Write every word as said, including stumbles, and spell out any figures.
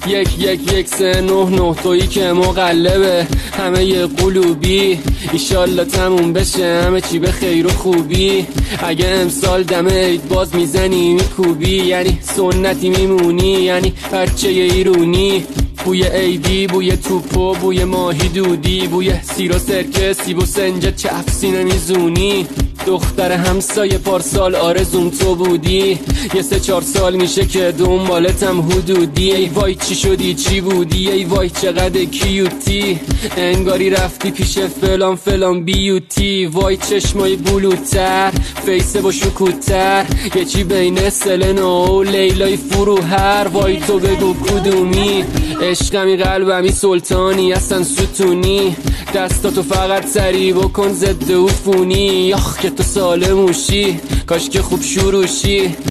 یک یک یک سه نه نه تویی که مقلبه همه ی قلوبی، ایشالله تموم بشه همه چی به خیر و خوبی. اگه امسال دم عید باز میزنی میکوبی، یعنی سنتی میمونی، یعنی بچه ایرونی. بوی عیدی، بوی توپو، بوی ماهی دودی، بوی سیر و سرکه، سیب و سنجه چفسی نمیزونی. دختر همسایه پارسال آرزوم تو بودی، یه سه چهار سال میشه که دنبالتم حدودی. ای وای چی شدی چی بودی، ای وای چقدر کیوتی، انگاری رفتی پیش فلان فلان بیوتی. وای چشمای بلوتر، فیسه با شکوتر، یه چی بین سلنا و لیلای فروهر. وای تو بگو کدومی، عشقمی قلبمی سلطانی اصلا ستونی. دستاتو فقط سری بکن ضد عفونی، آخ که تو سالموشی کاش که خوب شروشی.